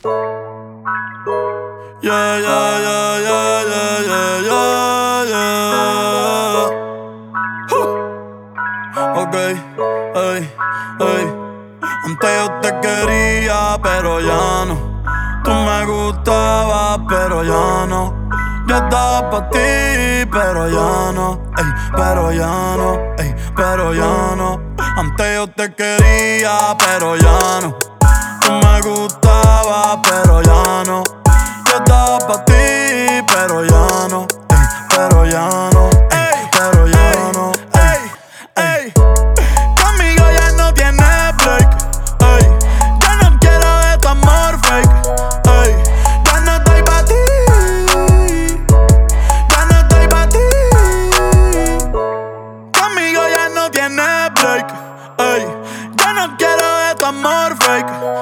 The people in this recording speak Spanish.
Yeah, yeah, yeah, yeah, yeah, yeah, yeah, yeah. Ok, ey, ey. Antes yo te quería, pero ya no. Tú me gustabas, pero ya no. Yo estaba pa' ti, pero ya no. Ey, pero ya no, ey, pero ya no. Antes yo te quería, pero ya no.